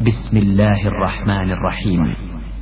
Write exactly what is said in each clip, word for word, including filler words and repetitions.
بسم الله الرحمن الرحيم.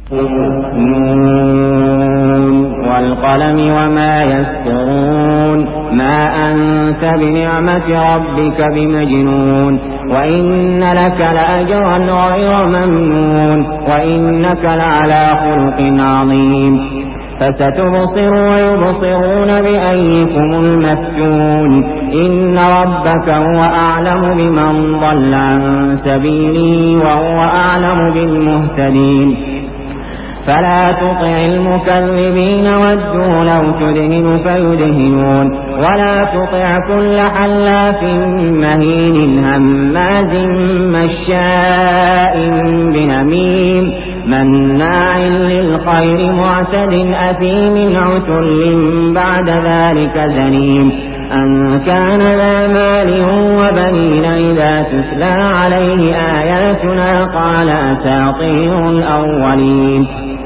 نون والقلم وما يسطرون ما أنت بنعمة ربك بمجنون وإن لك لأجرا غير ممنون وإنك لعلى خلق عظيم فستبصر ويبصرون بأيكم المفتون إن ربك هو أعلم بمن ضل عن سبيله وهو أعلم بالمهتدين فلا تطع المكذبين ودوا لو تدهن فيدهنون ولا تطع كل حلاف مهين هماز مشاء بنميم مناع للخير معتد أثيم عتل بعد ذلك زنيم أن كان ذا مال وبنين إذا تتلى عليه آياتنا قال أساطير الأولين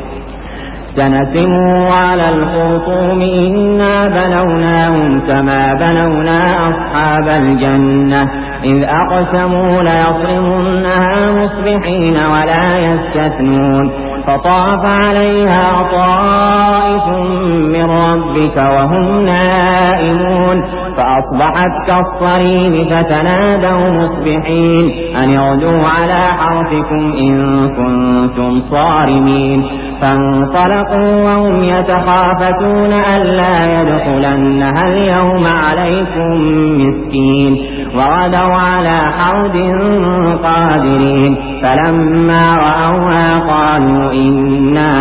سنسمه على الخرطوم إنا بلوناهم كما بلونا أصحاب الجنة إذ أقسموا ليصرمنها مصبحين ولا يستثنون فطاف عليها طائف من ربك وهم نائمون فأصبحت كالصريم فتنادوا مصبحين أن اغدوا على حرثكم إن كنتم صارمين فانطلقوا وهم يتخافتون ألا يدخلنها اليوم عليكم مسكين وغدوا على حرد قادرين فلما رأوها قالوا إنا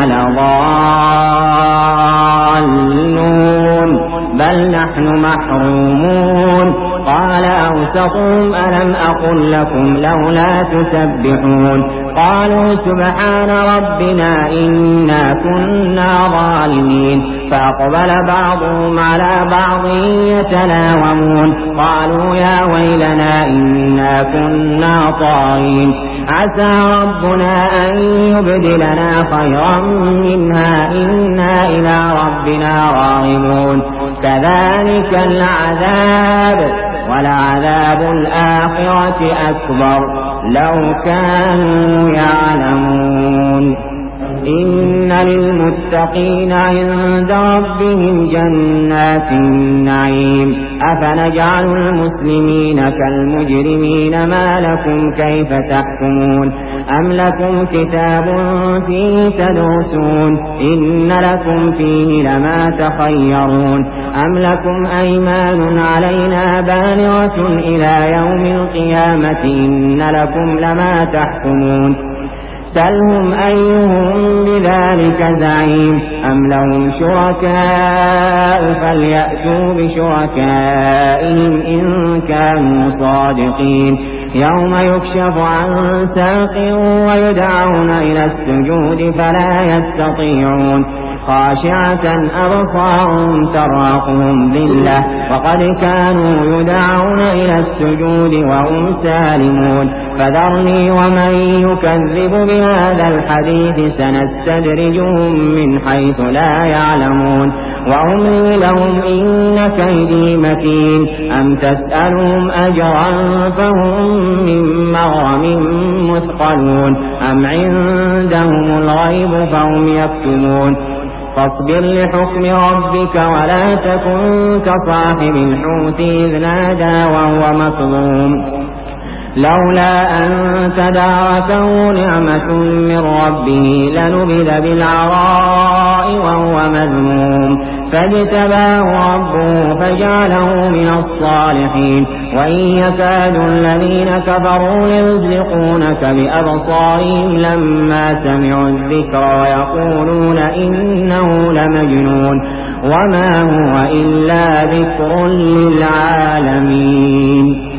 لضالون بل نحن محرومون قال أوسطهم ألم أقل لكم لولا تسبحون قالوا سبحان ربنا إنا كنا ظالمين فأقبل بعضهم على بعض يتلاومون قالوا يا ويلنا إنا كنا طاغين عسى ربنا أن يبدلنا خيرا منها إنا إلى ربنا راغبون كذلك العذاب ولعذاب الآخرة أكبر لو كانوا يعلمون إن للمتقين عند ربهم جنات النعيم أفنجعل المسلمين كالمجرمين ما لكم كيف تحكمون أم لكم كتاب فيه تدرسون إن لكم فيه لما تخيرون أم لكم أيمان علينا بالغة إلى يوم القيامة إن لكم لما تحكمون سلهم أيهم بذلك زعيم أم لهم شركاء فليأتوا بشركائهم إن كانوا صادقين يوم يكشف عن ساق ويدعون إلى السجود فلا يستطيعون خاشعة أبصارهم ترهقهم ذلة وقد كانوا يدعون إلى السجود وهم سالمون فذرني ومن يكذب بهذا الحديث سنستدرجهم من حيث لا يعلمون وأملي لهم إن كيدي متين أم تسألهم أجرا فهم من مغرم مثقلون أم عندهم الغيب فهم يكتمون فاصبر لحكم ربك ولا تكن كصاحب الحوت إذ نادى وهو مكظوم لولا أن تداركه نعمة من ربه لنبذ بالعراء وهو مذموم فاجتباه ربه فجعله من الصالحين وإن يكاد الذين كفروا ليزلقونك بأبصارهم لما سمعوا الذكر ويقولون إنه لمجنون وما هو إلا ذكر للعالمين.